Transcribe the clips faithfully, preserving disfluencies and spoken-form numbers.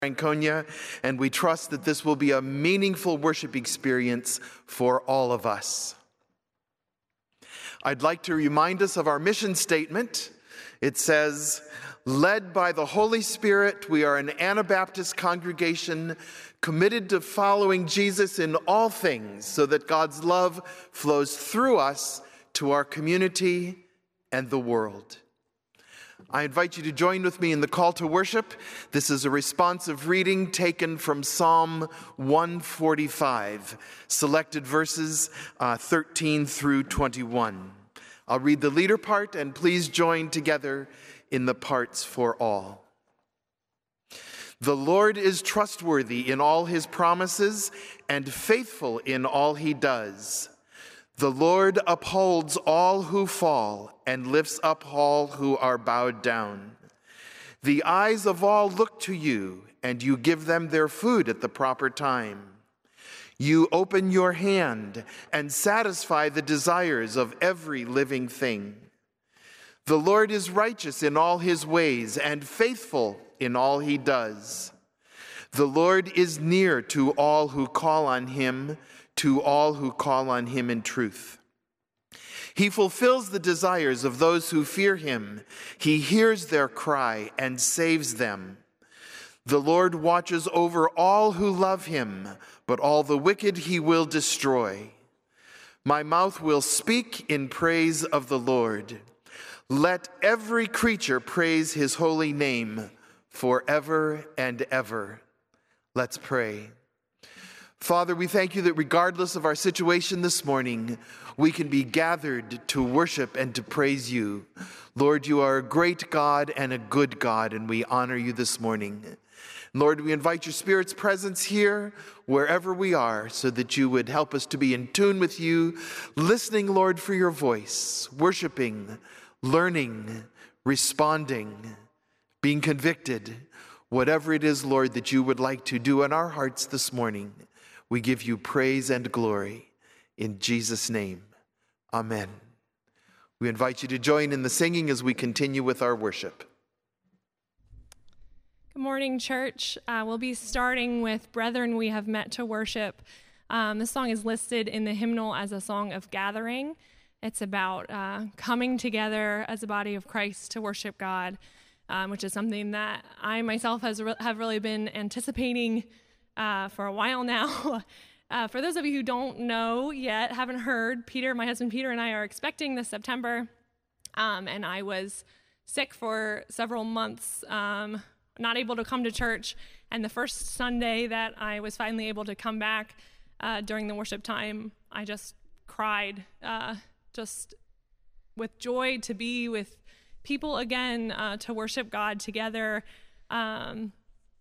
Franconia, and we trust that this will be a meaningful worship experience for all of us. I'd like to remind us of our mission statement. It says, led by the Holy Spirit, we are an Anabaptist congregation committed to following Jesus in all things so that God's love flows through us to our community and the world. I invite you to join with me in the call to worship. This is a responsive reading taken from Psalm one forty-five, selected verses uh, thirteen through twenty-one. I'll read the leader part, and please join together in the parts for all. The Lord is trustworthy in all his promises and faithful in all he does. The Lord upholds all who fall and lifts up all who are bowed down. The eyes of all look to you, and you give them their food at the proper time. You open your hand and satisfy the desires of every living thing. The Lord is righteous in all his ways and faithful in all he does. The Lord is near to all who call on him, to all who call on him in truth. He fulfills the desires of those who fear him. He hears their cry and saves them. The Lord watches over all who love him, but all the wicked he will destroy. My mouth will speak in praise of the Lord. Let every creature praise his holy name forever and ever. Let's pray. Father, we thank you that regardless of our situation this morning, we can be gathered to worship and to praise you. Lord, you are a great God and a good God, and we honor you this morning. Lord, we invite your Spirit's presence here, wherever we are, so that you would help us to be in tune with you, listening, Lord, for your voice, worshiping, learning, responding, being convicted, whatever it is, Lord, that you would like to do in our hearts this morning. We give you praise and glory in Jesus' name. Amen. We invite you to join in the singing as we continue with our worship. Good morning, church. Uh, we'll be starting with Brethren We Have Met to Worship. Um, this song is listed in the hymnal as a song of gathering. It's about uh, coming together as a body of Christ to worship God, um, which is something that I myself has re- have really been anticipating Uh, for a while now. Uh, for those of you who don't know yet, haven't heard, Peter, my husband Peter, and I are expecting this September, um, and I was sick for several months, um, not able to come to church, and the first Sunday that I was finally able to come back uh, during the worship time, I just cried, uh, just with joy to be with people again, uh, to worship God together, um,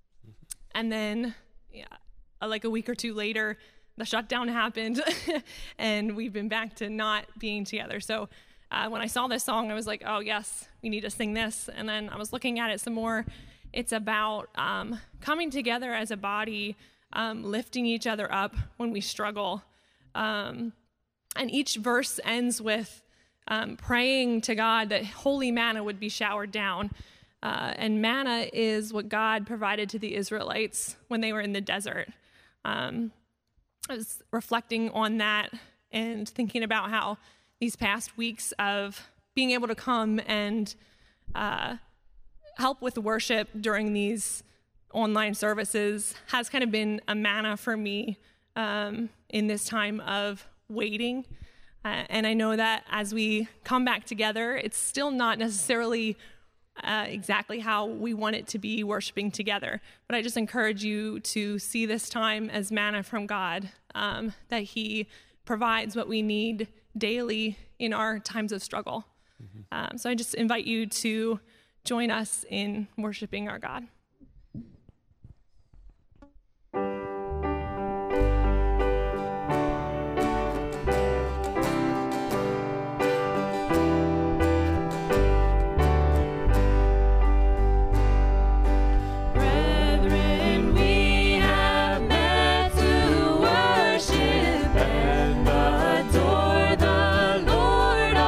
and then Yeah, like a week or two later, the shutdown happened, and we've been back to not being together. So uh, when I saw this song, I was like, oh, yes, we need to sing this. And then I was looking at it some more. It's about um, coming together as a body, um, lifting each other up when we struggle. Um, and each verse ends with um, praying to God that holy manna would be showered down. Uh, and manna is what God provided to the Israelites when they were in the desert. Um, I was reflecting on that and thinking about how these past weeks of being able to come and uh, help with worship during these online services has kind of been a manna for me um, in this time of waiting. Uh, and I know that as we come back together, it's still not necessarily Uh, exactly how we want it to be worshiping together. But I just encourage you to see this time as manna from God, um, that he provides what we need daily in our times of struggle. Mm-hmm. Um, so I just invite you to join us in worshiping our God.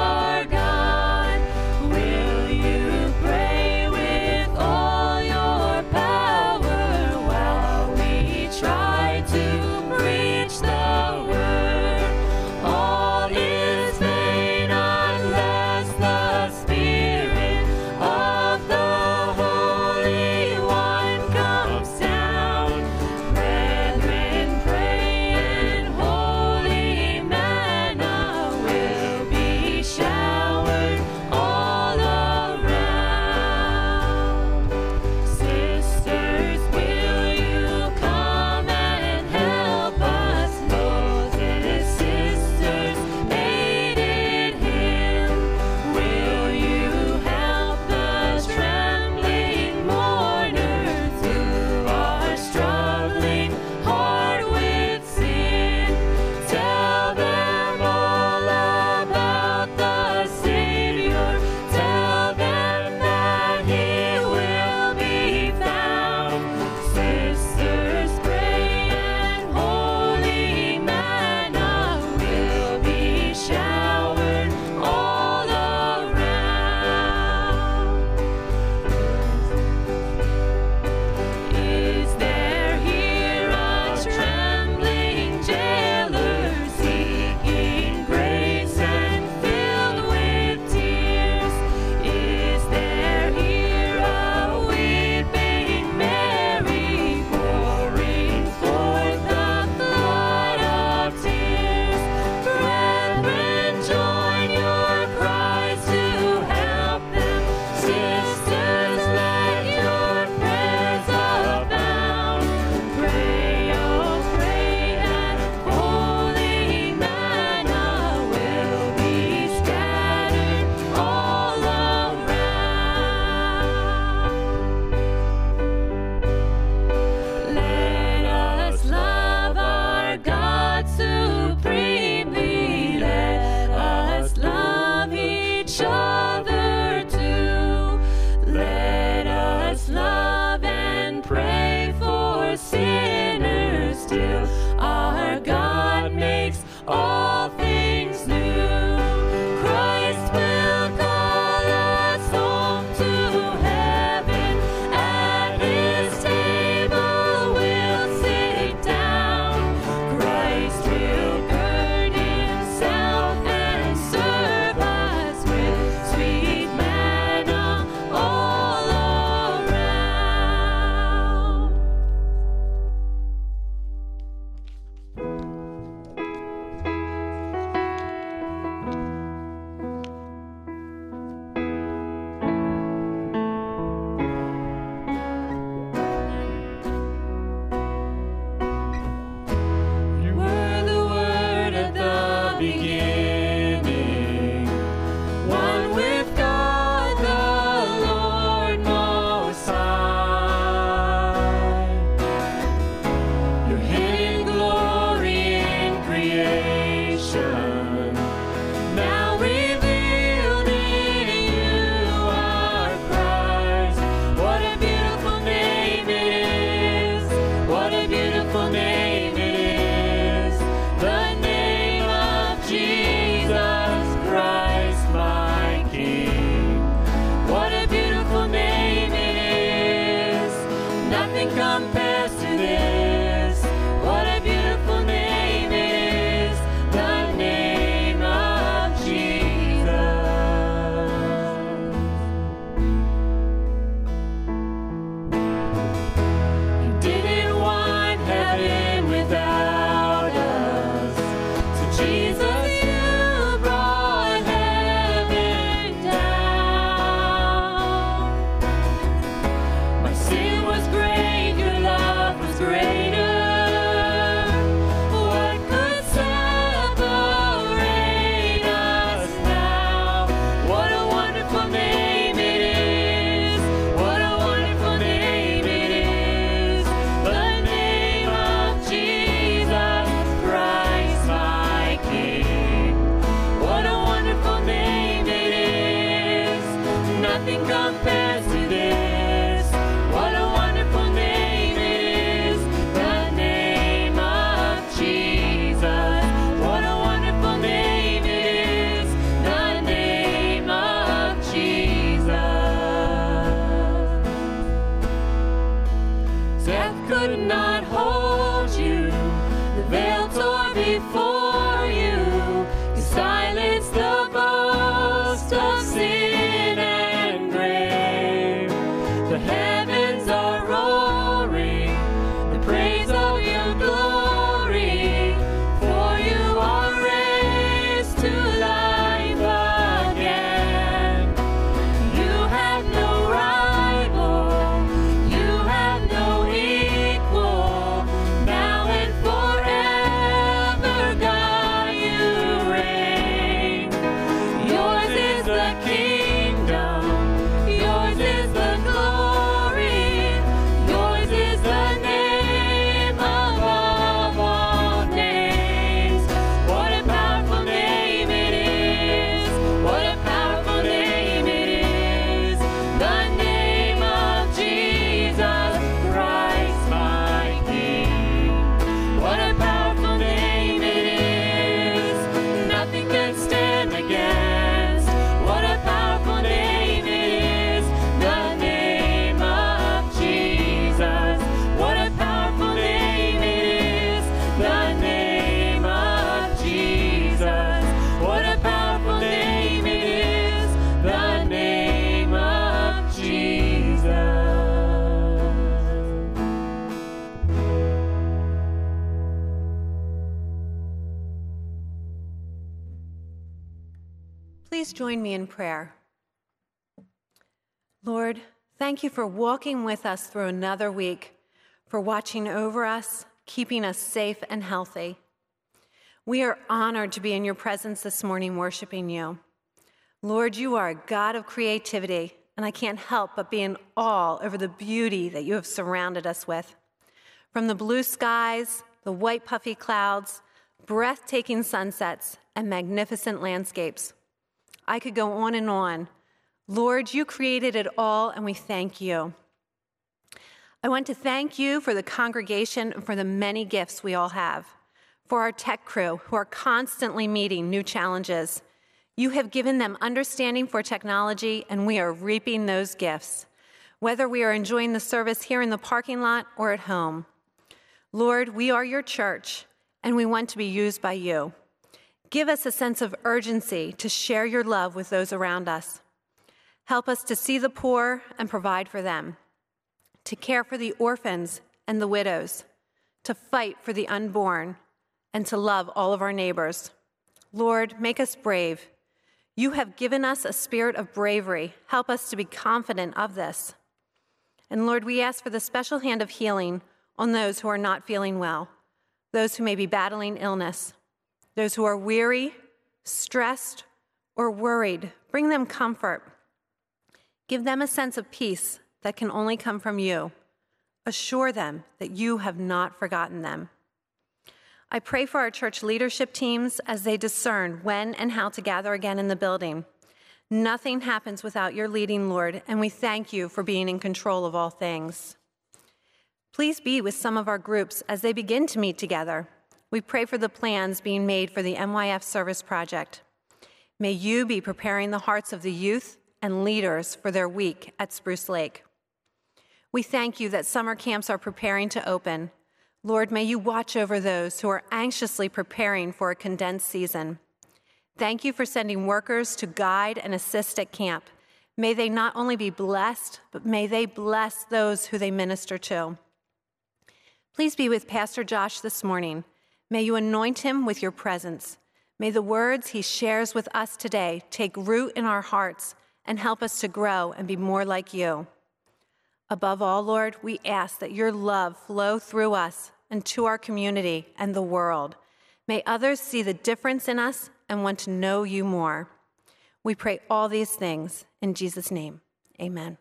Will you pray with all your could not hold you. The veil tore before you. You silenced the boast of sin and grave. The heavens are roaring the praise of your glory. For you are raised to life again. You have no rival. You have no equal. Now and forever, God, you reign. Yours is the kingdom. Yours is the glory. Yours is the name above all names. What a powerful name it is. What a powerful name it is. The name of Jesus Christ, my King. What a powerful name it is. Nothing can stand against. What a powerful name it is. The name of Jesus. What a powerful name it is. The name of Jesus. What a powerful name it is. The name of Jesus. Please join me in prayer. Lord, thank you for walking with us through another week, for watching over us, keeping us safe and healthy. We are honored to be in your presence this morning worshiping you. Lord, you are a God of creativity, and I can't help but be in awe over the beauty that you have surrounded us with. From the blue skies, the white puffy clouds, breathtaking sunsets, and magnificent landscapes. I could go on and on. Lord, you created it all, and we thank you. I want to thank you for the congregation and for the many gifts we all have. For our tech crew, who are constantly meeting new challenges. You have given them understanding for technology, and we are reaping those gifts, whether we are enjoying the service here in the parking lot or at home. Lord, we are your church, and we want to be used by you. Give us a sense of urgency to share your love with those around us. Help us to see the poor and provide for them, to care for the orphans and the widows, to fight for the unborn, and to love all of our neighbors. Lord, make us brave. You have given us a spirit of bravery. Help us to be confident of this. And Lord, we ask for the special hand of healing on those who are not feeling well, those who may be battling illness, those who are weary, stressed, or worried. Bring them comfort. Give them a sense of peace that can only come from you. Assure them that you have not forgotten them. I pray for our church leadership teams as they discern when and how to gather again in the building. Nothing happens without your leading, Lord, and we thank you for being in control of all things. Please be with some of our groups as they begin to meet together. We pray for the plans being made for the M Y F Service Project. May you be preparing the hearts of the youth and leaders for their week at Spruce Lake. We thank you that summer camps are preparing to open. Lord, may you watch over those who are anxiously preparing for a condensed season. Thank you for sending workers to guide and assist at camp. May they not only be blessed, but may they bless those who they minister to. Please be with Pastor Josh this morning. May you anoint him with your presence. May the words he shares with us today take root in our hearts and help us to grow and be more like you. Above all, Lord, we ask that your love flow through us and to our community and the world. May others see the difference in us and want to know you more. We pray all these things in Jesus' name. Amen.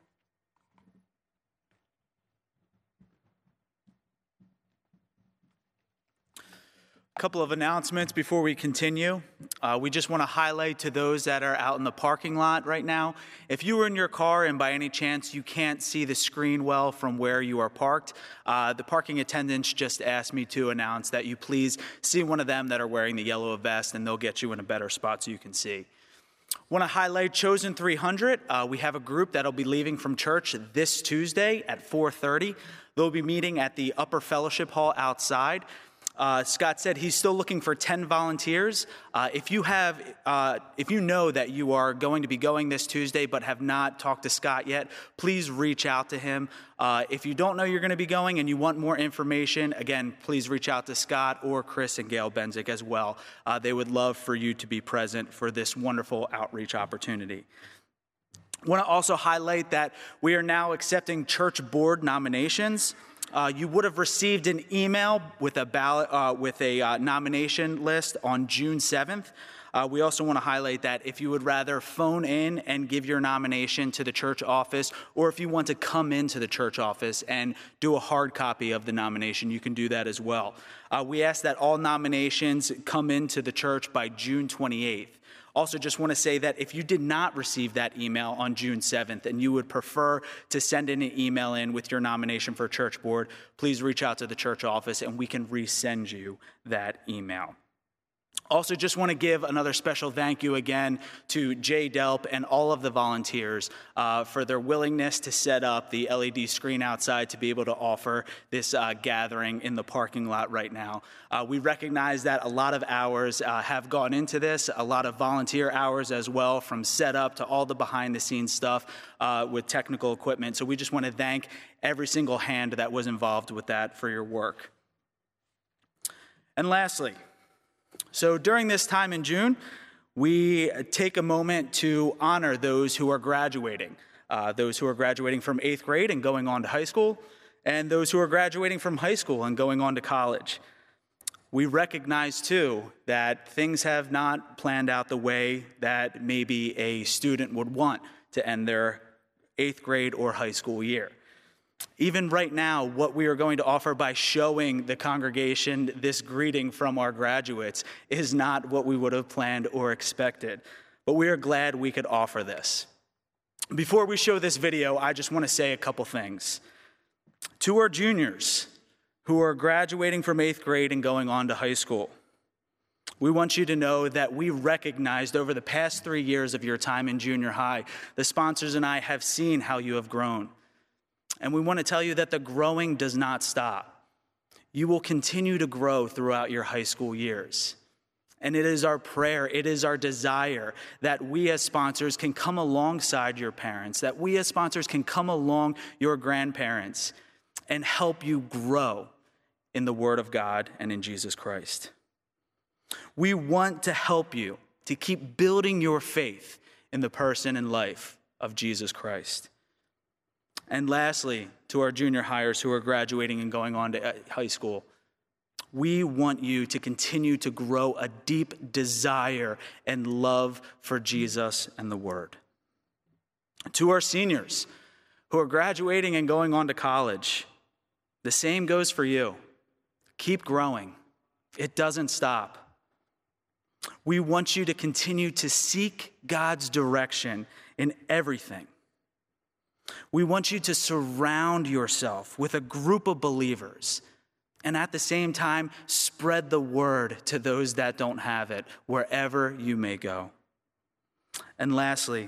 A couple of announcements before we continue. Uh, we just want to highlight to those that are out in the parking lot right now, if you were in your car and by any chance you can't see the screen well from where you are parked, uh, the parking attendants just asked me to announce that you please see one of them that are wearing the yellow vest, and they'll get you in a better spot so you can see. Want to highlight Chosen three hundred. Uh, we have a group that'll be leaving from church this Tuesday at four thirty. They'll be meeting at the Upper Fellowship Hall outside. Uh, Scott said he's still looking for ten volunteers. Uh, if you have, uh, if you know that you are going to be going this Tuesday but have not talked to Scott yet, please reach out to him. Uh, if you don't know you're going to be going and you want more information, again, please reach out to Scott or Chris and Gail Benzik as well. Uh, they would love for you to be present for this wonderful outreach opportunity. I want to also highlight that we are now accepting church board nominations. Uh, you would have received an email with a ballot, uh, with a uh, nomination list on June seventh. Uh, we also want to highlight that if you would rather phone in and give your nomination to the church office, or if you want to come into the church office and do a hard copy of the nomination, you can do that as well. Uh, we ask that all nominations come into the church by June twenty-eighth. Also, just want to say that if you did not receive that email on June seventh and you would prefer to send in an email in with your nomination for church board, please reach out to the church office and we can resend you that email. Also, just want to give another special thank you again to Jay Delp and all of the volunteers uh, for their willingness to set up the L E D screen outside to be able to offer this uh, gathering in the parking lot right now. Uh, we recognize that a lot of hours uh, have gone into this, a lot of volunteer hours as well, from setup to all the behind-the-scenes stuff uh, with technical equipment. So we just want to thank every single hand that was involved with that for your work. And lastly, so during this time in June, we take a moment to honor those who are graduating, uh, those who are graduating from eighth grade and going on to high school, and those who are graduating from high school and going on to college. We recognize, too, that things have not planned out the way that maybe a student would want to end their eighth grade or high school year. Even right now, what we are going to offer by showing the congregation this greeting from our graduates is not what we would have planned or expected, but we are glad we could offer this. Before we show this video, I just want to say a couple things. To our juniors who are graduating from eighth grade and going on to high school, we want you to know that we recognized over the past three years of your time in junior high, the sponsors and I have seen how you have grown. And we want to tell you that the growing does not stop. You will continue to grow throughout your high school years. And it is our prayer, it is our desire that we as sponsors can come alongside your parents, that we as sponsors can come along your grandparents and help you grow in the Word of God and in Jesus Christ. We want to help you to keep building your faith in the person and life of Jesus Christ. And lastly, to our junior hires who are graduating and going on to high school, we want you to continue to grow a deep desire and love for Jesus and the Word. To our seniors who are graduating and going on to college, the same goes for you. Keep growing. It doesn't stop. We want you to continue to seek God's direction in everything. We want you to surround yourself with a group of believers and at the same time spread the word to those that don't have it wherever you may go. And lastly,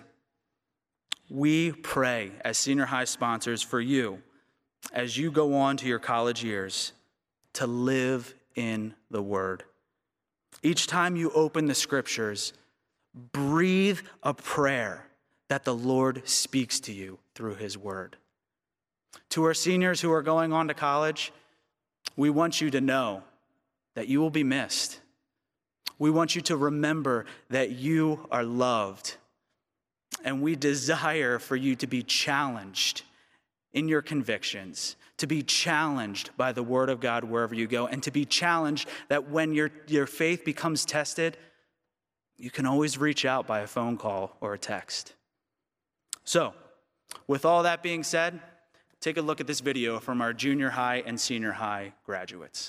we pray as senior high sponsors for you as you go on to your college years to live in the word. Each time you open the scriptures, breathe a prayer that the Lord speaks to you through his word. To our seniors who are going on to college, we want you to know that you will be missed. We want you to remember that you are loved. And we desire for you to be challenged in your convictions, to be challenged by the word of God wherever you go, and to be challenged that when your, your faith becomes tested, you can always reach out by a phone call or a text. So, with all that being said, take a look at this video from our junior high and senior high graduates.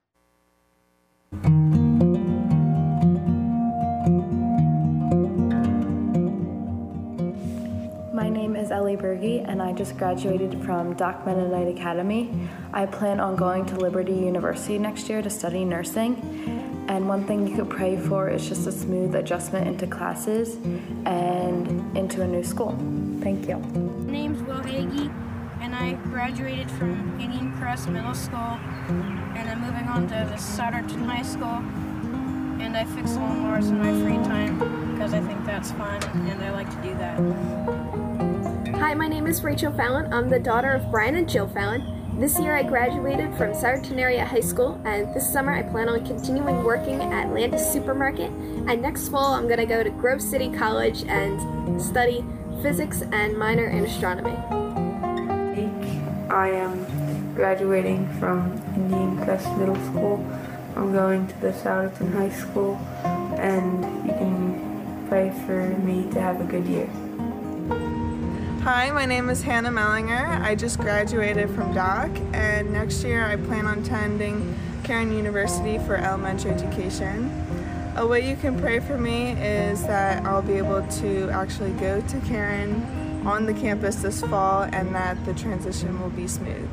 My name is Ellie Berge, and I just graduated from Doc Mennonite Academy. I plan on going to Liberty University next year to study nursing. And one thing you could pray for is just a smooth adjustment into classes and into a new school. Thank you. My name's Will Hagee, and I graduated from Indian Crest Middle School, and I'm moving on to the Souderton High School. And I fix lawnmowers in my free time because I think that's fun, and I like to do that. Hi, my name is Rachel Fallon. I'm the daughter of Brian and Jill Fallon. This year I graduated from Souderton Area High School, and this summer I plan on continuing working at Landis Supermarket, and next fall I'm going to go to Grove City College and study physics and minor in astronomy. I am graduating from Indian Crest Middle School. I'm going to the Souderton High School, and you can pray for me to have a good year. Hi, my name is Hannah Mellinger. I just graduated from Dock, and next year I plan on attending Cairn University for elementary education. A way you can pray for me is that I'll be able to actually go to Cairn on the campus this fall, and that the transition will be smooth.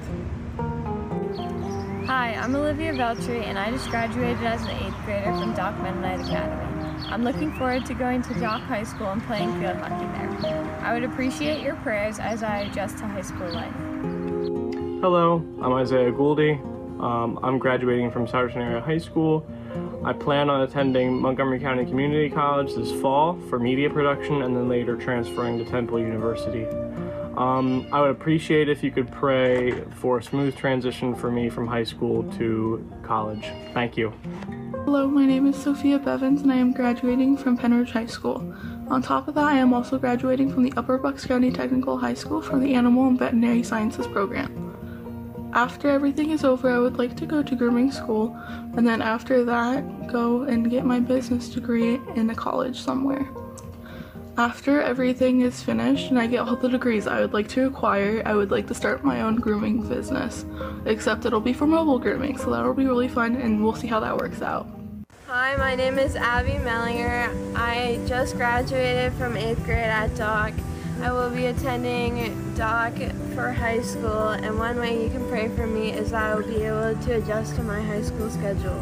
Hi, I'm Olivia Veltri, and I just graduated as an eighth grader from Dock Mennonite Academy. I'm looking forward to going to Dock High School and playing field hockey there. I would appreciate your prayers as I adjust to high school life. Hello, I'm Isaiah Gouldy. Um, I'm graduating from Souderton Area High School. I plan on attending Montgomery County Community College this fall for media production and then later transferring to Temple University. Um, I would appreciate if you could pray for a smooth transition for me from high school to college. Thank you. Hello, my name is Sophia Bevins and I am graduating from Penridge High School. On top of that, I am also graduating from the Upper Bucks County Technical High School for the Animal and Veterinary Sciences program. After everything is over, I would like to go to grooming school, and then after that, go and get my business degree in a college somewhere. After everything is finished and I get all the degrees I would like to acquire, I would like to start my own grooming business, except it'll be for mobile grooming, so that'll be really fun, and we'll see how that works out. Hi, my name is Abby Mellinger. I just graduated from eighth grade at Dock. I will be attending Dock for high school, and one way you can pray for me is that I will be able to adjust to my high school schedule.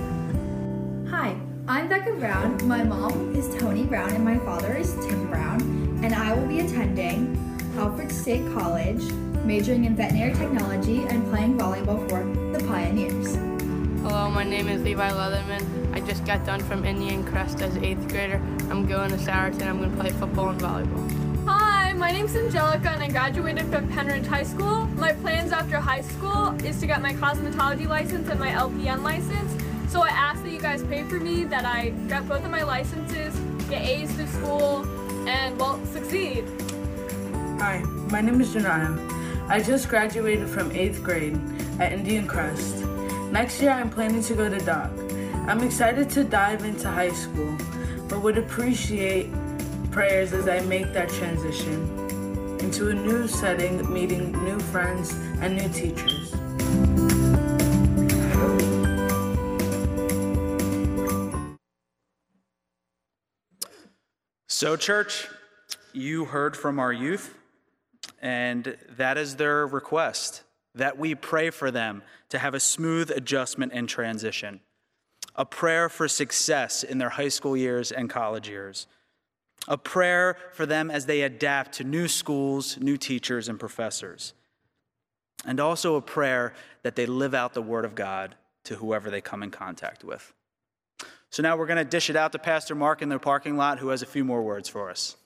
Hi, I'm Becca Brown. My mom is Tony Brown and my father is Tim Brown, and I will be attending Alfred State College, majoring in veterinary technology and playing volleyball for the Pioneers. Hello, my name is Levi Leatherman. I just got done from Indian Crest as eighth grader. I'm going to Souderton. I'm going to play football and volleyball. Hi, my name's Angelica and I graduated from Penridge High School. My plans after high school is to get my cosmetology license and my L P N license. So I ask that you guys pray for me that I get both of my licenses, get A's through school, and, well, succeed. Hi, my name is Janaya. I just graduated from eighth grade at Indian Crest. Next year I'm planning to go to Dock. I'm excited to dive into high school, but would appreciate prayers as I make that transition into a new setting, meeting new friends and new teachers. So, church, you heard from our youth, and that is their request, that we pray for them to have a smooth adjustment and transition, a prayer for success in their high school years and college years, a prayer for them as they adapt to new schools, new teachers, and professors, and also a prayer that they live out the Word of God to whoever they come in contact with. So now we're going to dish it out to Pastor Mark in the parking lot, who has a few more words for us.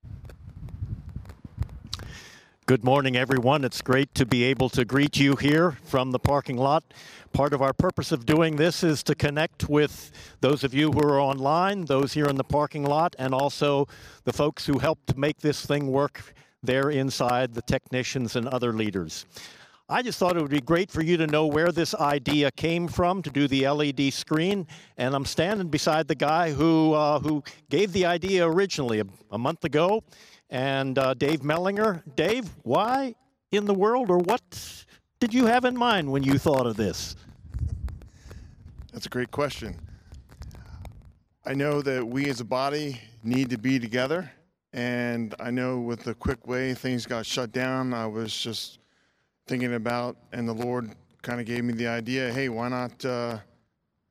Good morning, everyone. It's great to be able to greet you here from the parking lot. Part of our purpose of doing this is to connect with those of you who are online, those here in the parking lot, and also the folks who helped make this thing work there inside, the technicians and other leaders. I just thought it would be great for you to know where this idea came from to do the L E D screen, and I'm standing beside the guy who uh, who gave the idea originally a, a month ago, and uh, Dave Mellinger. Dave, why in the world, or what did you have in mind when you thought of this? That's a great question. I know that we as a body need to be together, and I know with the quick way things got shut down, I was just thinking about, and the Lord kind of gave me the idea, hey, why not uh,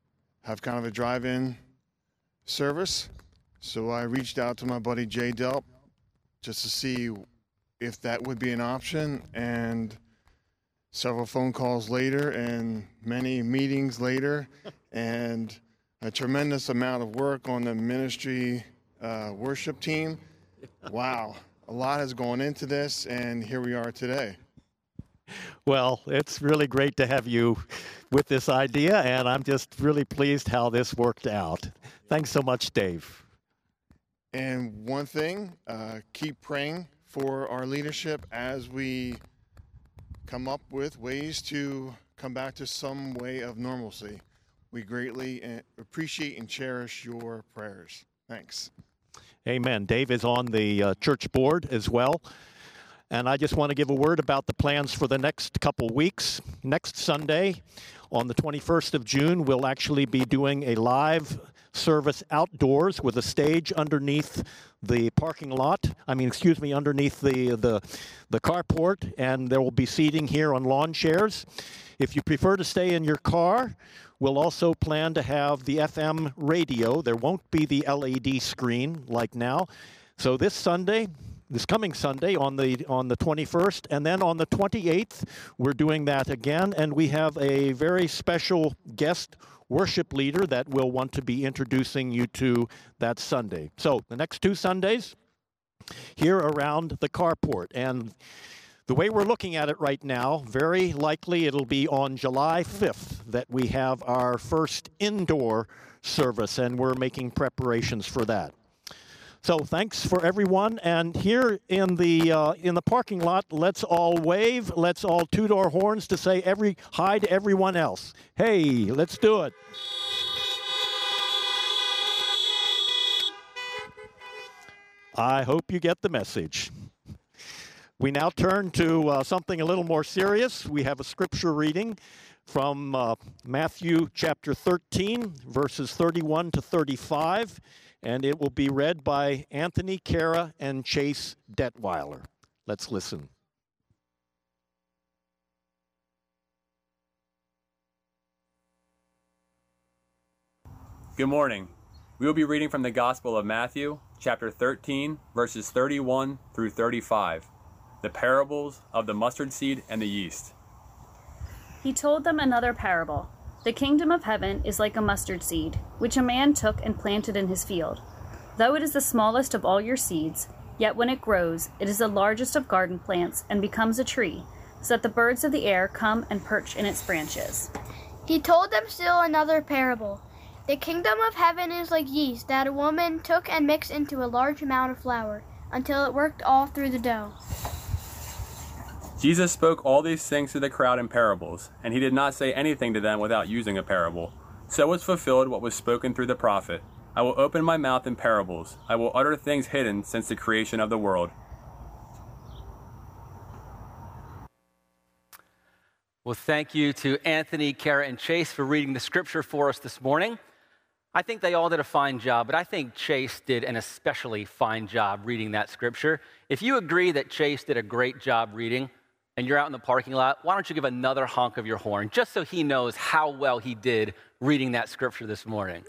have kind of a drive-in service. So I reached out to my buddy Jay Delp just to see if that would be an option, and several phone calls later and many meetings later and a tremendous amount of work on the ministry uh, worship team. Wow, a lot has gone into this, and here we are today. Well, it's really great to have you with this idea, and I'm just really pleased how this worked out. Thanks so much, Dave. And one thing, uh, keep praying for our leadership as we come up with ways to come back to some way of normalcy. We greatly appreciate and cherish your prayers. Thanks. Amen. Dave is on the uh, church board as well. And I just want to give a word about the plans for the next couple weeks. Next Sunday, on the twenty-first of June, we'll actually be doing a live service outdoors with a stage underneath the parking lot. I mean, excuse me, underneath the, the, the carport, and there will be seating here on lawn chairs. If you prefer to stay in your car, we'll also plan to have the F M radio. There won't be the L E D screen like now. So this Sunday, this coming Sunday on the on the twenty-first, and then on the twenty-eighth, we're doing that again, and we have a very special guest worship leader that we'll want to be introducing you to that Sunday. So the next two Sundays here around the carport. And the way we're looking at it right now, very likely it'll be on July fifth that we have our first indoor service, and we're making preparations for that. So thanks for everyone, and here in the uh, in the parking lot, let's all wave, let's all toot our horns to say every hi to everyone else. Hey, let's do it. I hope you get the message. We now turn to uh, something a little more serious. We have a scripture reading from uh, Matthew chapter thirteen, verses thirty-one to thirty-five. And it will be read by Anthony, Kara, and Chase Detweiler. Let's listen. Good morning. We will be reading from the Gospel of Matthew, chapter thirteen, verses thirty-one through thirty-five, the parables of the mustard seed and the yeast. He told them another parable. The kingdom of heaven is like a mustard seed, which a man took and planted in his field. Though it is the smallest of all your seeds, yet when it grows, it is the largest of garden plants and becomes a tree, so that the birds of the air come and perch in its branches. He told them still another parable. The kingdom of heaven is like yeast that a woman took and mixed into a large amount of flour, until it worked all through the dough. Jesus spoke all these things to the crowd in parables, and he did not say anything to them without using a parable. So was fulfilled what was spoken through the prophet. I will open my mouth in parables. I will utter things hidden since the creation of the world. Well, thank you to Anthony, Kara, and Chase for reading the scripture for us this morning. I think they all did a fine job, but I think Chase did an especially fine job reading that scripture. If you agree that Chase did a great job reading, and you're out in the parking lot, why don't you give another honk of your horn, just so he knows how well he did reading that scripture this morning.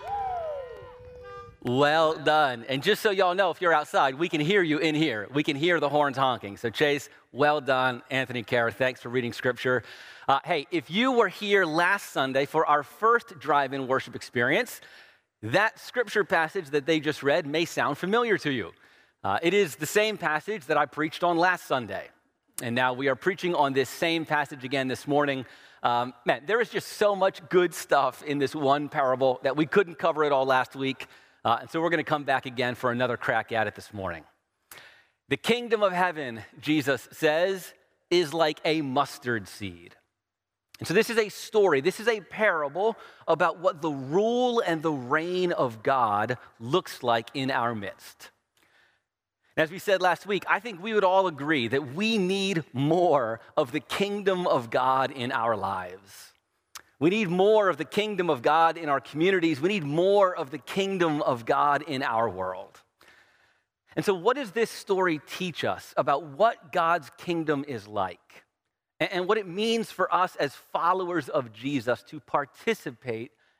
Well done. And just so y'all know, if you're outside, we can hear you in here. We can hear the horns honking. So Chase, well done. Anthony, Kara, thanks for reading scripture. Uh, hey, if you were here last Sunday for our first drive-in worship experience, that scripture passage that they just read may sound familiar to you. Uh, it is the same passage that I preached on last Sunday. And now we are preaching on this same passage again this morning. Um, man, there is just so much good stuff in this one parable that we couldn't cover it all last week. Uh, and so we're going to come back again for another crack at it this morning. The kingdom of heaven, Jesus says, is like a mustard seed. And so this is a story, this is a parable about what the rule and the reign of God looks like in our midst. As we said last week, I think we would all agree that we need more of the kingdom of God in our lives. We need more of the kingdom of God in our communities. We need more of the kingdom of God in our world. And so what does this story teach us about what God's kingdom is like and what it means for us as followers of Jesus to participate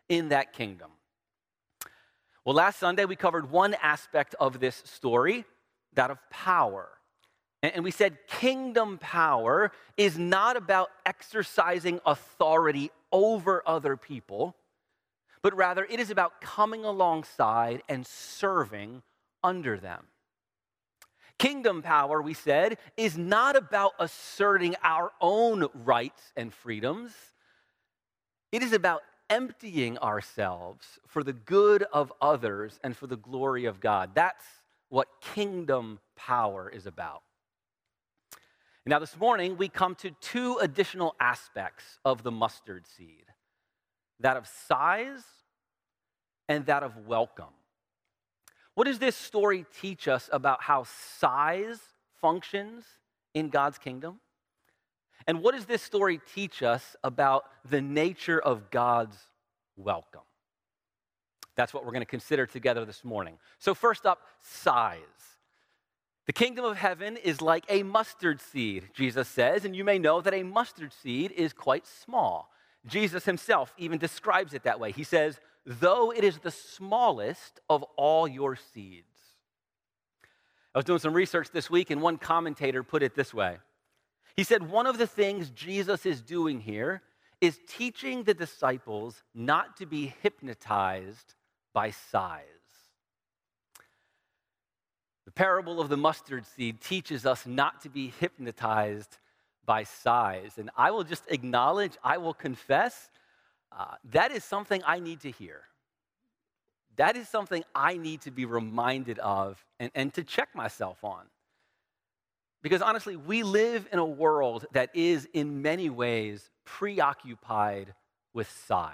in that kingdom. Well, last Sunday we covered one aspect of this story, that of power. And we said kingdom power is not about exercising authority over other people, but rather it is about coming alongside and serving under them. Kingdom power, we said, is not about asserting our own rights and freedoms. It is about emptying ourselves for the good of others and for the glory of God. That's what kingdom power is about. Now, this morning, we come to two additional aspects of the mustard seed, that of size and that of welcome. What does this story teach us about how size functions in God's kingdom? And what does this story teach us about the nature of God's welcome? That's what we're going to consider together this morning. So first up, size. The kingdom of heaven is like a mustard seed, Jesus says, and you may know that a mustard seed is quite small. Jesus himself even describes it that way. He says, though it is the smallest of all your seeds. I was doing some research this week, and one commentator put it this way. He said, one of the things Jesus is doing here is teaching the disciples not to be hypnotized by size. The parable of the mustard seed teaches us not to be hypnotized by size. And I will just acknowledge, I will confess, uh, that is something I need to hear. That is something I need to be reminded of and, and to check myself on. Because honestly, we live in a world that is in many ways preoccupied with size.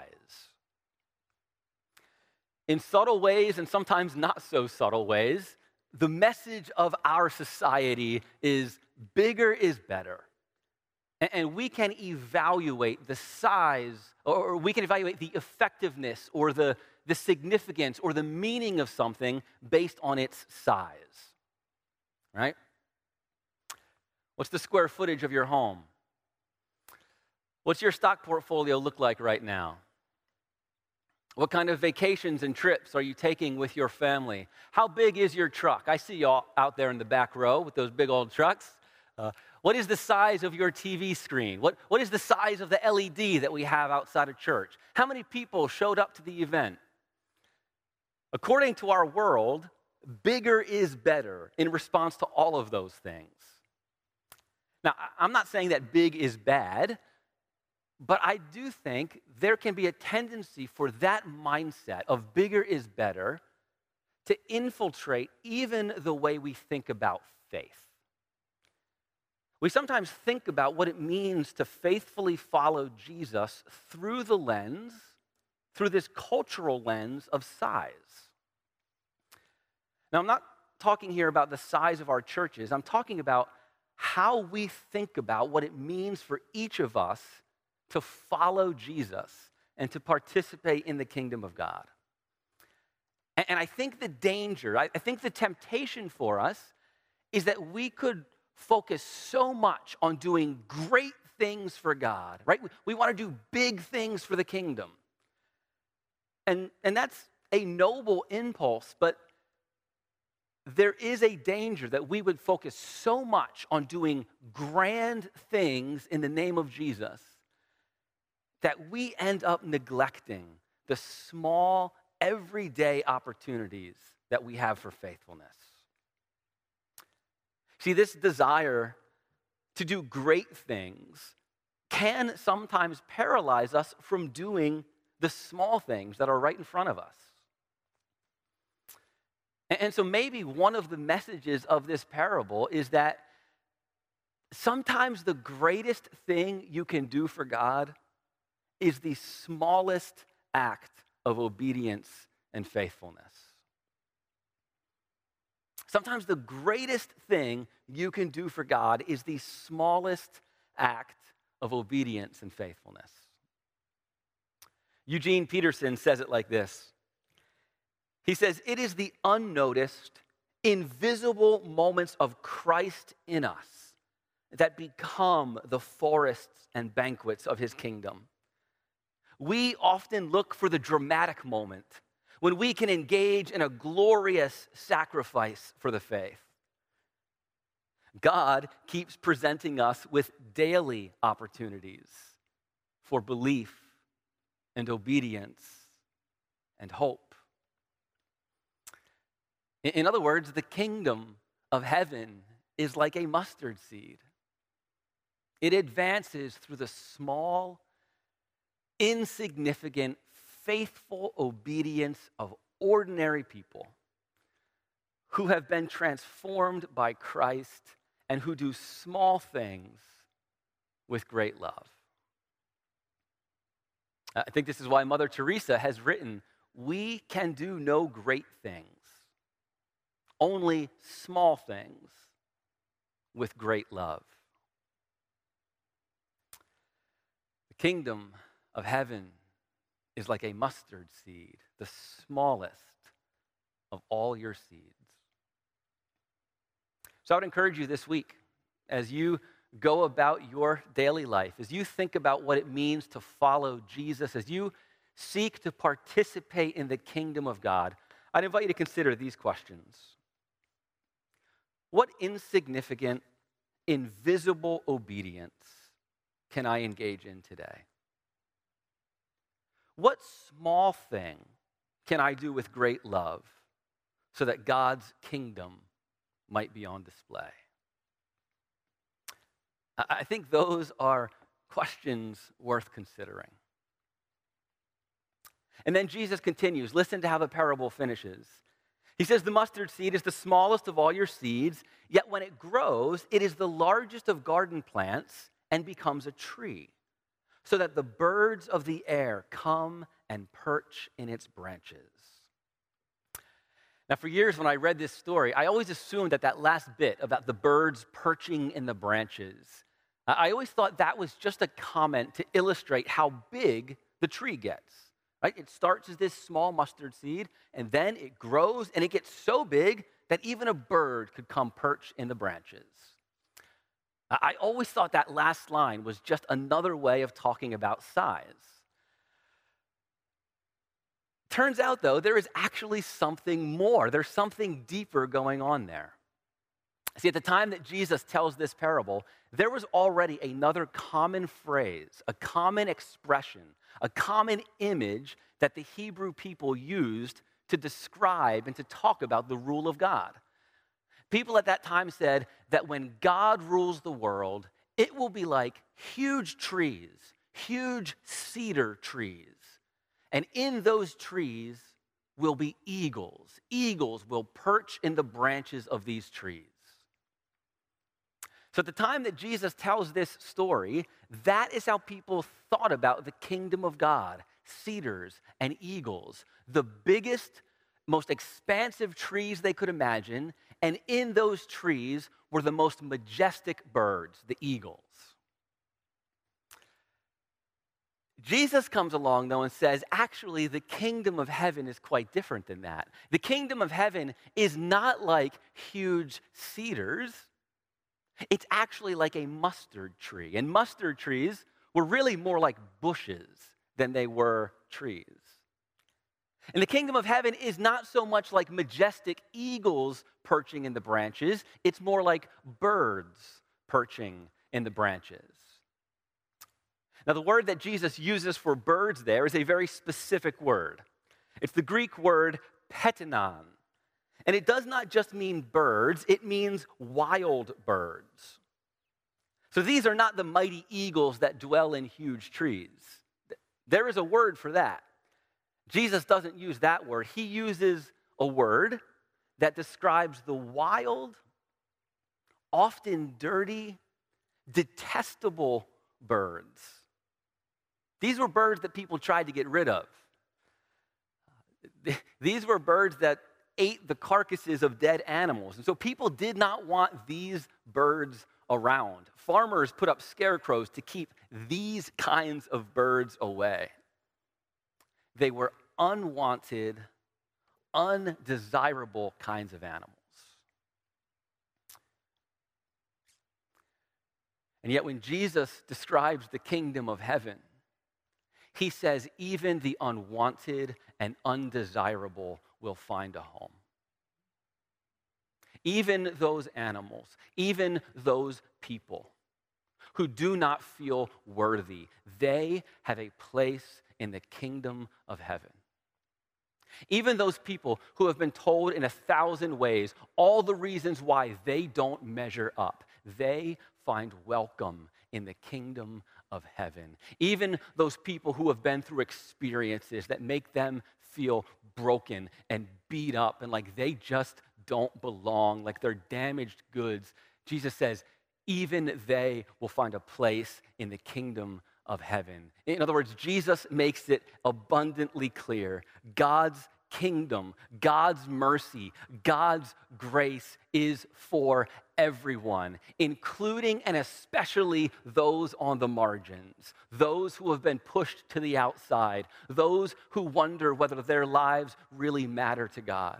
In subtle ways and sometimes not so subtle ways, the message of our society is bigger is better. And we can evaluate the size, or we can evaluate the effectiveness or the, the significance or the meaning of something based on its size, right? What's the square footage of your home? What's your stock portfolio look like right now? What kind of vacations and trips are you taking with your family? How big is your truck? I see y'all out there in the back row with those big old trucks. Uh, what is the size of your T V screen? What, what is the size of the L E D that we have outside of church? How many people showed up to the event? According to our world, bigger is better in response to all of those things. Now, I'm not saying that big is bad, but I do think there can be a tendency for that mindset of bigger is better to infiltrate even the way we think about faith. We sometimes think about what it means to faithfully follow Jesus through the lens, through this cultural lens of size. Now, I'm not talking here about the size of our churches. I'm talking about how we think about what it means for each of us to follow Jesus and to participate in the kingdom of God. And, and I think the danger, I, I think the temptation for us is that we could focus so much on doing great things for God, right? We, we want to do big things for the kingdom. And, and that's a noble impulse, but there is a danger that we would focus so much on doing grand things in the name of Jesus that we end up neglecting the small, everyday opportunities that we have for faithfulness. See, this desire to do great things can sometimes paralyze us from doing the small things that are right in front of us. And so maybe one of the messages of this parable is that sometimes the greatest thing you can do for God is the smallest act of obedience and faithfulness. Sometimes the greatest thing you can do for God is the smallest act of obedience and faithfulness. Eugene Peterson says it like this. He says, it is the unnoticed, invisible moments of Christ in us that become the forests and banquets of his kingdom. We often look for the dramatic moment when we can engage in a glorious sacrifice for the faith. God keeps presenting us with daily opportunities for belief and obedience and hope. In other words, the kingdom of heaven is like a mustard seed. It advances through the small, insignificant, faithful obedience of ordinary people who have been transformed by Christ and who do small things with great love. I think this is why Mother Teresa has written, "We can do no great things, only small things with great love." The kingdom of heaven is like a mustard seed, the smallest of all your seeds. So I would encourage you this week, as you go about your daily life, as you think about what it means to follow Jesus, as you seek to participate in the kingdom of God, I'd invite you to consider these questions. What insignificant, invisible obedience can I engage in today? What small thing can I do with great love so that God's kingdom might be on display? I think those are questions worth considering. And then Jesus continues. Listen to how the parable finishes. He says, "The mustard seed is the smallest of all your seeds, yet when it grows, it is the largest of garden plants and becomes a tree, so that the birds of the air come and perch in its branches." Now, for years when I read this story, I always assumed that that last bit about the birds perching in the branches, I always thought that was just a comment to illustrate how big the tree gets. Right? It starts as this small mustard seed, and then it grows, and it gets so big that even a bird could come perch in the branches. I always thought that last line was just another way of talking about size. Turns out, though, there is actually something more. There's something deeper going on there. See, at the time that Jesus tells this parable, there was already another common phrase, a common expression, a common image that the Hebrew people used to describe and to talk about the rule of God. People at that time said that when God rules the world, it will be like huge trees, huge cedar trees. And in those trees will be eagles. Eagles will perch in the branches of these trees. So at the time that Jesus tells this story, that is how people thought about the kingdom of God, cedars and eagles, the biggest, most expansive trees they could imagine, and in those trees were the most majestic birds, the eagles. Jesus comes along, though, and says, actually, the kingdom of heaven is quite different than that. The kingdom of heaven is not like huge cedars. It's actually like a mustard tree. And mustard trees were really more like bushes than they were trees. And the kingdom of heaven is not so much like majestic eagles perching in the branches. It's more like birds perching in the branches. Now, the word that Jesus uses for birds there is a very specific word. It's the Greek word petanon. And it does not just mean birds, it means wild birds. So these are not the mighty eagles that dwell in huge trees. There is a word for that. Jesus doesn't use that word. He uses a word that describes the wild, often dirty, detestable birds. These were birds that people tried to get rid of. These were birds that ate the carcasses of dead animals. And so people did not want these birds around. Farmers put up scarecrows to keep these kinds of birds away. They were unwanted, undesirable kinds of animals. And yet when Jesus describes the kingdom of heaven, He says, even the unwanted and undesirable will find a home. Even those animals, even those people who do not feel worthy, they have a place in the kingdom of heaven. Even those people who have been told in a thousand ways all the reasons why they don't measure up, they find welcome in the kingdom of heaven. Even those people who have been through experiences that make them feel broken and beat up and like they just don't belong, like they're damaged goods, Jesus says, even they will find a place in the kingdom of heaven. In other words, Jesus makes it abundantly clear. God's kingdom, God's mercy, God's grace is for everyone, including and especially those on the margins, those who have been pushed to the outside, those who wonder whether their lives really matter to God.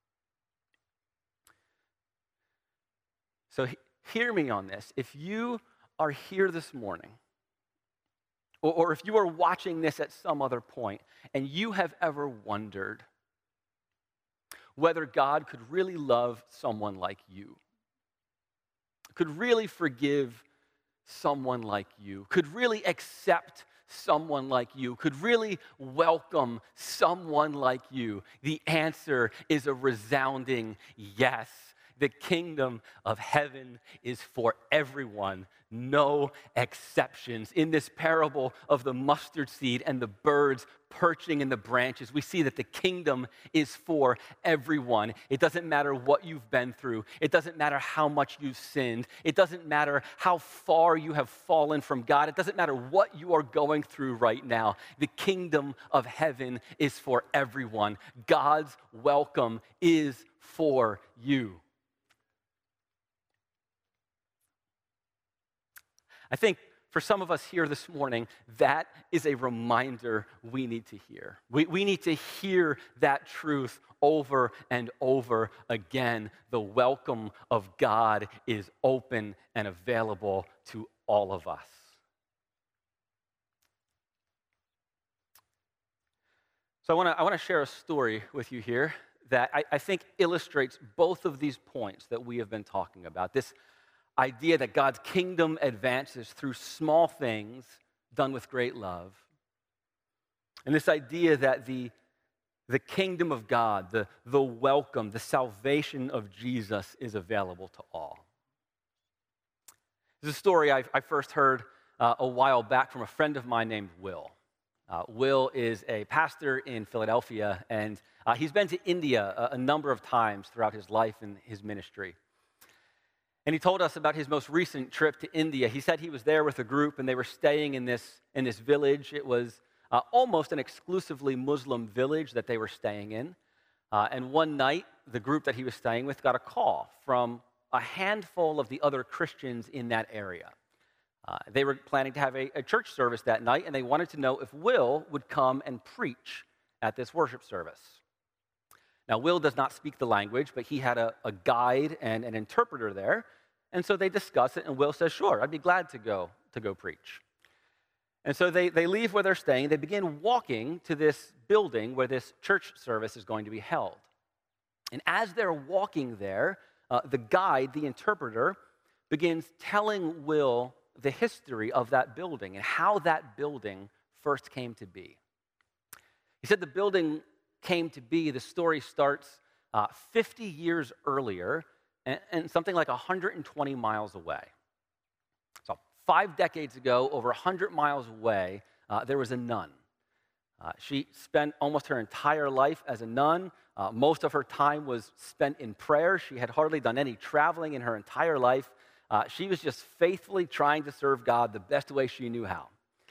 So hear me on this. If you are here this morning, or, or if you are watching this at some other point, and you have ever wondered whether God could really love someone like you, could really forgive someone like you, could really accept someone like you, could really welcome someone like you, the answer is a resounding yes. The kingdom of heaven is for everyone, no exceptions. In this parable of the mustard seed and the birds perching in the branches, we see that the kingdom is for everyone. It doesn't matter what you've been through. It doesn't matter how much you've sinned. It doesn't matter how far you have fallen from God. It doesn't matter what you are going through right now. The kingdom of heaven is for everyone. God's welcome is for you. I think for some of us here this morning, that is a reminder we need to hear. We, we need to hear that truth over and over again. The welcome of God is open and available to all of us. So I want to I want to share a story with you here that I, I think illustrates both of these points that we have been talking about. This idea that God's kingdom advances through small things done with great love. And this idea that the, the kingdom of God, the, the welcome, the salvation of Jesus is available to all. This is a story I, I first heard uh, a while back from a friend of mine named Will. Uh, Will is a pastor in Philadelphia, and uh, he's been to India a, a number of times throughout his life and his ministry. And he told us about his most recent trip to India. He said he was there with a group, and they were staying in this, in this village. It was uh, almost an exclusively Muslim village that they were staying in. Uh, and one night, the group that he was staying with got a call from a handful of the other Christians in that area. Uh, they were planning to have a, a church service that night, and they wanted to know if Will would come and preach at this worship service. Now, Will does not speak the language, but he had a, a guide and an interpreter there. And so they discuss it, and Will says, sure, I'd be glad to go to go preach. And so they, they leave where they're staying. They begin walking to this building where this church service is going to be held. And as they're walking there, uh, the guide, the interpreter, begins telling Will the history of that building and how that building first came to be. He said the building came to be, the story starts uh, fifty years earlier, and something like one hundred twenty miles away. So five decades ago, over one hundred miles away, uh, there was a nun. Uh, she spent almost her entire life as a nun. Uh, most of her time was spent in prayer. She had hardly done any traveling in her entire life. Uh, she was just faithfully trying to serve God the best way she knew how.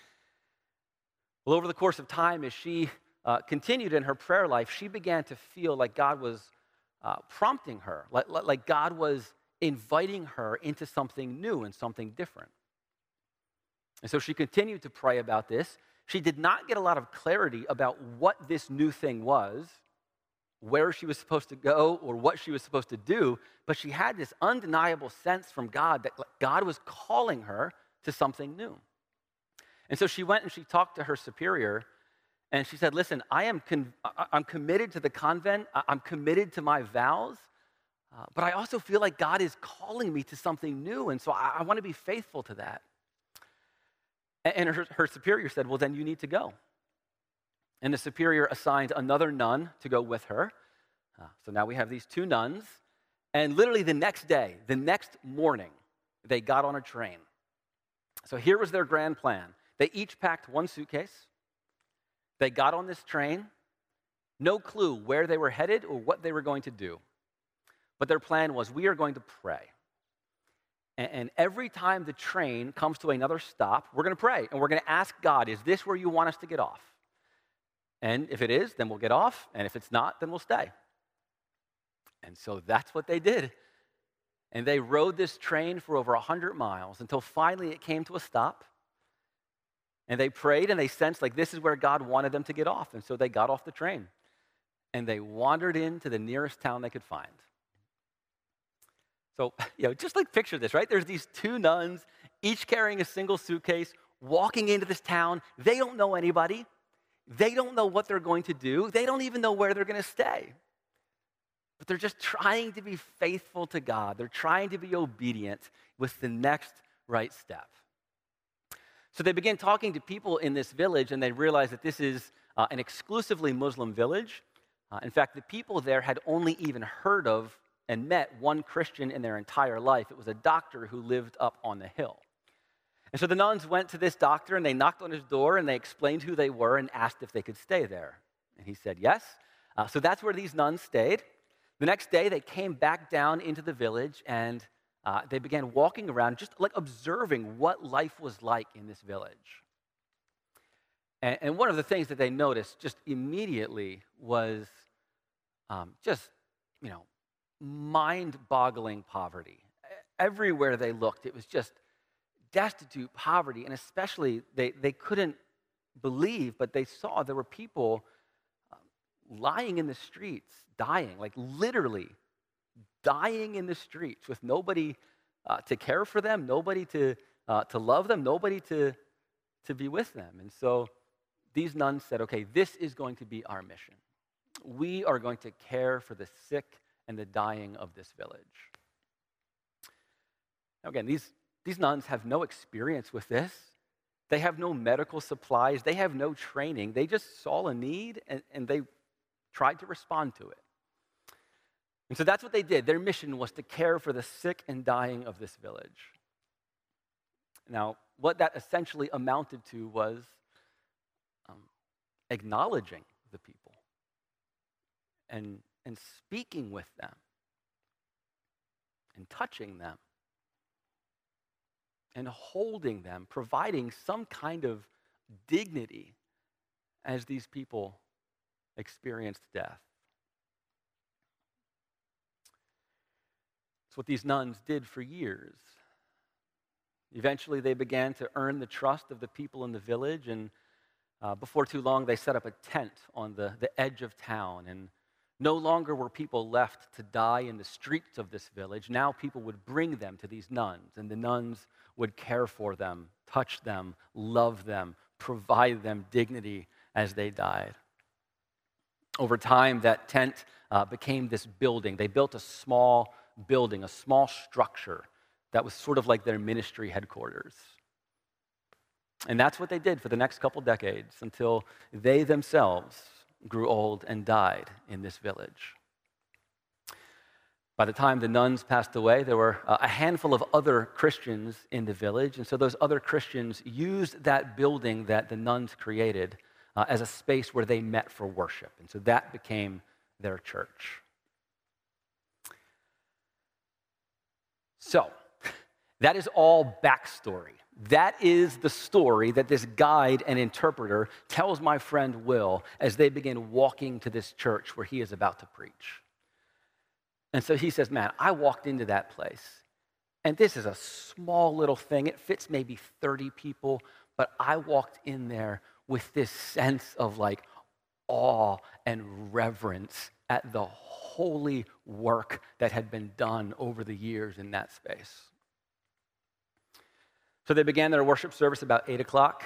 Well, over the course of time, as she uh, continued in her prayer life, she began to feel like God was Uh, prompting her, like, like God was inviting her into something new and something different. And so she continued to pray about this. She did not get a lot of clarity about what this new thing was, where she was supposed to go, or what she was supposed to do, but she had this undeniable sense from God that God was calling her to something new. And so she went and she talked to her superior, and she said, listen, I am con- I'm committed to the convent. I'm committed to my vows, uh, but I also feel like God is calling me to something new, and so I, I want to be faithful to that. And, and her, her superior said, well, then you need to go. And the superior assigned another nun to go with her. Uh, so now we have these two nuns, and literally the next day, the next morning, they got on a train. So here was their grand plan. They each packed one suitcase. They got on this train, no clue where they were headed or what they were going to do. But their plan was, we are going to pray. And, and every time the train comes to another stop, we're going to pray. And we're going to ask God, is this where you want us to get off? And if it is, then we'll get off. And if it's not, then we'll stay. And so that's what they did. And they rode this train for over one hundred miles until finally it came to a stop. And they prayed and they sensed like this is where God wanted them to get off. And so they got off the train. And they wandered into the nearest town they could find. So, you know, just like picture this, right? There's these two nuns, each carrying a single suitcase, walking into this town. They don't know anybody. They don't know what they're going to do. They don't even know where they're going to stay. But they're just trying to be faithful to God. They're trying to be obedient with the next right step. So they began talking to people in this village, and they realized that this is uh, an exclusively Muslim village. Uh, in fact, the people there had only even heard of and met one Christian in their entire life. It was a doctor who lived up on the hill. And so the nuns went to this doctor, and they knocked on his door, and they explained who they were and asked if they could stay there. And he said yes. Uh, so that's where these nuns stayed. The next day, they came back down into the village, and uh, they began walking around, just like observing what life was like in this village. And, and one of the things that they noticed just immediately was um, just, you know, mind-boggling poverty. Everywhere they looked, it was just destitute poverty, and especially they, they couldn't believe, but they saw there were people um, lying in the streets, dying, like literally dying in the streets with nobody uh, to care for them, nobody to uh, to love them, nobody to, to be with them. And so these nuns said, okay, this is going to be our mission. We are going to care for the sick and the dying of this village. Now again, these, these nuns have no experience with this. They have no medical supplies. They have no training. They just saw a need, and, and they tried to respond to it. And so that's what they did. Their mission was to care for the sick and dying of this village. Now, what that essentially amounted to was um, acknowledging the people and, and speaking with them and touching them and holding them, providing some kind of dignity as these people experienced death. It's what these nuns did for years. Eventually, they began to earn the trust of the people in the village, and uh, before too long, they set up a tent on the, the edge of town, and no longer were people left to die in the streets of this village. Now people would bring them to these nuns, and the nuns would care for them, touch them, love them, provide them dignity as they died. Over time, that tent uh, became this building. They built a small building, a small structure that was sort of like their ministry headquarters. And that's what they did for the next couple decades until they themselves grew old and died in this village. By the time the nuns passed away, there were a handful of other Christians in the village, and so those other Christians used that building that the nuns created uh, as a space where they met for worship, and so that became their church. So, that is all backstory. That is the story that this guide and interpreter tells my friend Will as they begin walking to this church where he is about to preach. And so he says, man, I walked into that place, and this is a small little thing. It fits maybe thirty people, but I walked in there with this sense of like awe and reverence at the holy work that had been done over the years in that space. So they began their worship service about eight o'clock.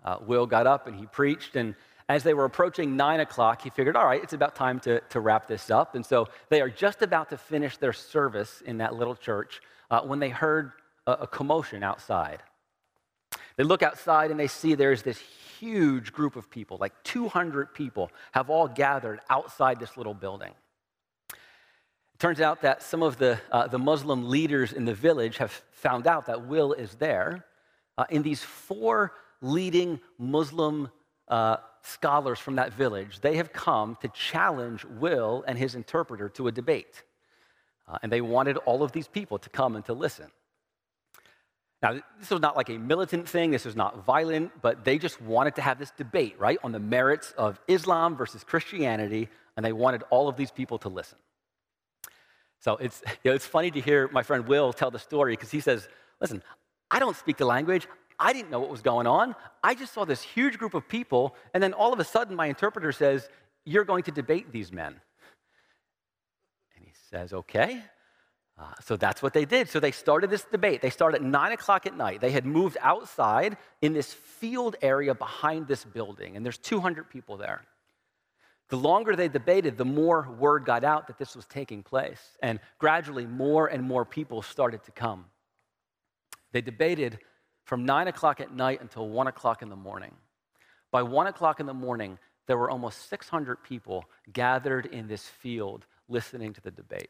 Uh, Will got up and he preached, and as they were approaching nine o'clock, he figured, all right, it's about time to, to wrap this up. And so they are just about to finish their service in that little church uh, when they heard a, a commotion outside. They look outside and they see there's this huge group of people, like two hundred people have all gathered outside this little building. It turns out that some of the, uh, the Muslim leaders in the village have found out that Will is there. Uh, and these four leading Muslim uh, scholars from that village, they have come to challenge Will and his interpreter to a debate. Uh, and they wanted all of these people to come and to listen. Now, this was not like a militant thing. This was not violent, but they just wanted to have this debate, right, on the merits of Islam versus Christianity, and they wanted all of these people to listen. So it's, you know, it's funny to hear my friend Will tell the story because he says, listen, I don't speak the language. I didn't know what was going on. I just saw this huge group of people, and then all of a sudden my interpreter says, you're going to debate these men. And he says, okay. Uh, so that's what they did. So they started this debate. They started at nine o'clock at night. They had moved outside in this field area behind this building, and there's two hundred people there. The longer they debated, the more word got out that this was taking place, and gradually more and more people started to come. They debated from nine o'clock at night until one o'clock in the morning. By one o'clock in the morning, there were almost six hundred people gathered in this field listening to the debate.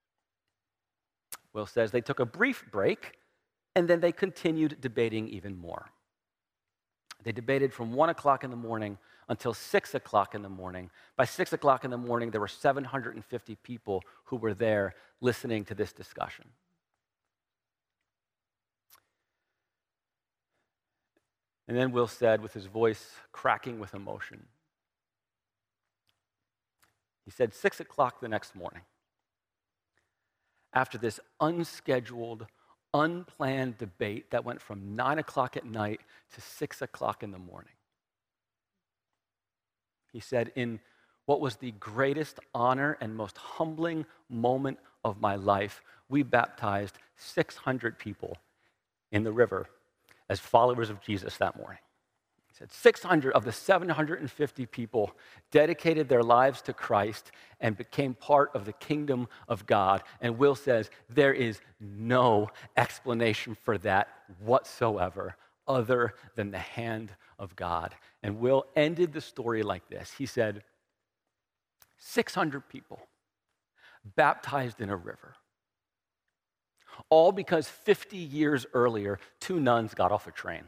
Will says they took a brief break, and then they continued debating even more. They debated from one o'clock in the morning until six o'clock in the morning. By six o'clock in the morning, there were seven hundred fifty people who were there listening to this discussion. And then Will said, with his voice cracking with emotion, he said, six o'clock the next morning, after this unscheduled, unplanned debate that went from nine o'clock at night to six o'clock in the morning, he said, in what was the greatest honor and most humbling moment of my life, we baptized six hundred people in the river as followers of Jesus that morning. He said six hundred of the seven hundred fifty people dedicated their lives to Christ and became part of the kingdom of God. And Will says there is no explanation for that whatsoever other than the hand of God. And Will ended the story like this. He said, six hundred people baptized in a river, all because fifty years earlier, two nuns got off a train.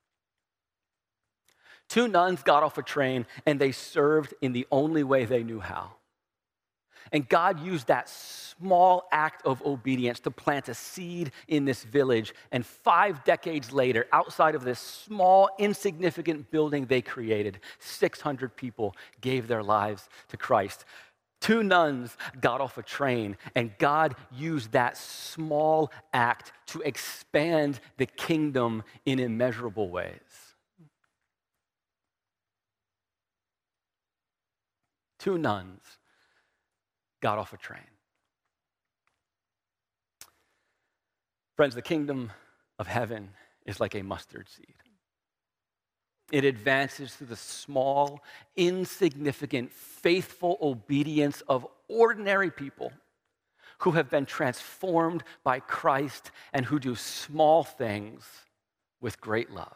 Two nuns got off a train and they served in the only way they knew how. And God used that small act of obedience to plant a seed in this village. And five decades later, outside of this small, insignificant building they created, six hundred people gave their lives to Christ. Two nuns got off a train, and God used that small act to expand the kingdom in immeasurable ways. Two nuns got off a train. Friends, the kingdom of heaven is like a mustard seed. It advances through the small, insignificant, faithful obedience of ordinary people who have been transformed by Christ and who do small things with great love.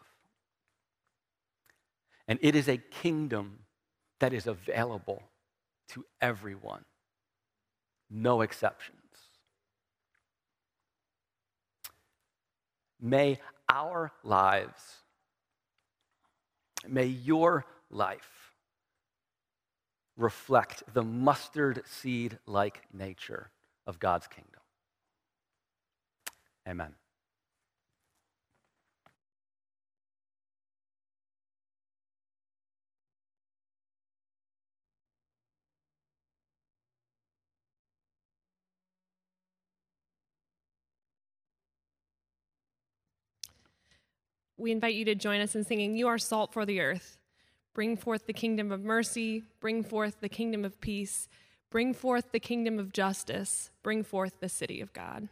And it is a kingdom that is available to everyone, no exceptions. May our lives, may your life reflect the mustard seed-like nature of God's kingdom. Amen. We invite you to join us in singing, "You Are Salt for the Earth." Bring forth the kingdom of mercy, bring forth the kingdom of peace, bring forth the kingdom of justice, bring forth the city of God.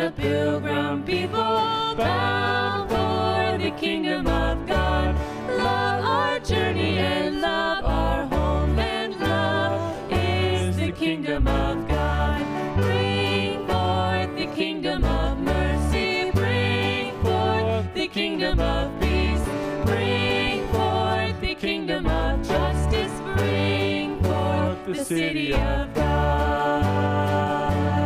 a pilgrim people bound for the kingdom of God. Love our journey and love our home, and love is the kingdom of God. Bring forth the kingdom of mercy, bring forth the kingdom of peace, bring forth the kingdom of justice, bring forth the city of God.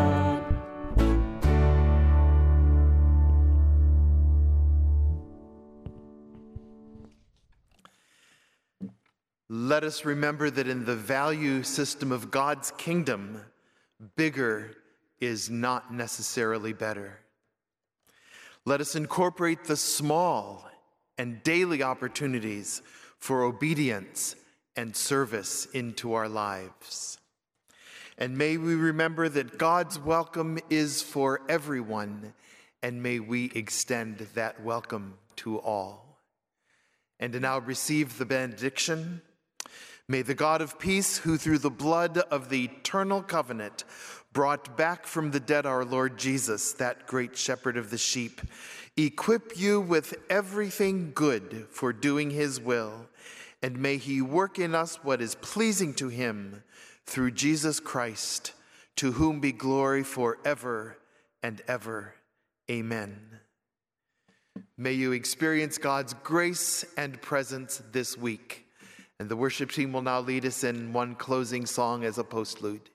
Let us remember that in the value system of God's kingdom, bigger is not necessarily better. Let us incorporate the small and daily opportunities for obedience and service into our lives. And may we remember that God's welcome is for everyone, and may we extend that welcome to all. And to now receive the benediction. May the God of peace, who through the blood of the eternal covenant brought back from the dead our Lord Jesus, that great shepherd of the sheep, equip you with everything good for doing his will, and may he work in us what is pleasing to him through Jesus Christ, to whom be glory forever and ever. Amen. May you experience God's grace and presence this week. And the worship team will now lead us in one closing song as a postlude.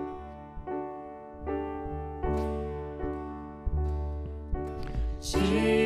Jesus.